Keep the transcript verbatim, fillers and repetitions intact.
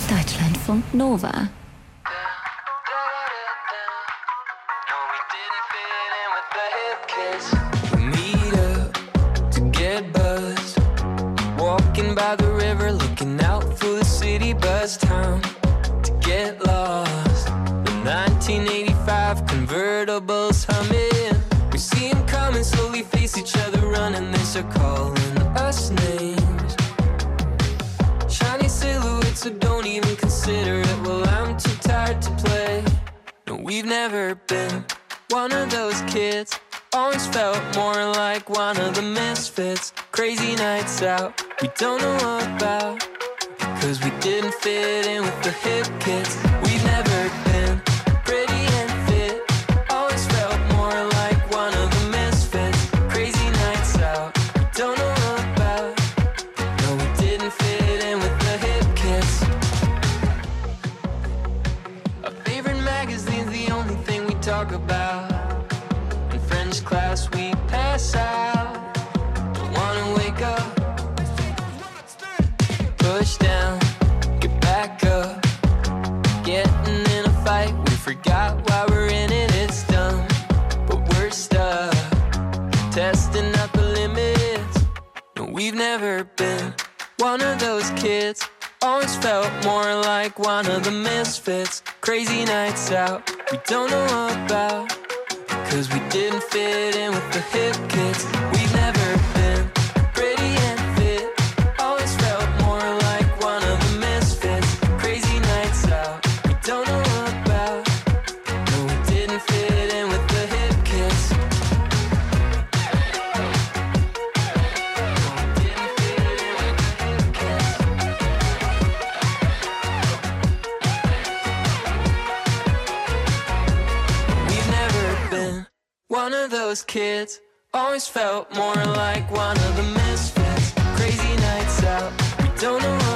Deutschlandfunk Nova. Meet up to get buzzed, walking by the river, looking out for the city buzz. Time to get lost. The nineteen eighty-five convertibles humming. We see them coming, slowly face each other, running. They start calling us names. Shiny silhouettes, so don't even consider it. Well, I'm too tired to play. No, we've never been one of those kids. Always felt more like one of the misfits. Crazy nights out, we don't know about, cause we didn't fit in with the hip kids. We've never been pretty and fit. Always felt more like one of the misfits. Crazy nights out, we don't know about. No, we didn't fit in with the hip kids. Our favorite magazine's the only thing we talk about. In French class we pass out. Don't wanna wake up, push down, get back up. Getting in a fight, we forgot why we're in it. It's dumb, but we're stuck, testing out the limits. No, we've never been one of those kids. Always felt more like one of the misfits. Crazy nights out, we don't know about, cause we didn't fit in with the hip kids. We've never been pretty and fit. Always felt more like one of the misfits. Crazy nights out, we don't know about. No, we didn't fit in with the hip kids. No, we didn't fit in with the hip kids. We've never been one of those kids. Always felt more like one of the misfits. Crazy nights out, we don't know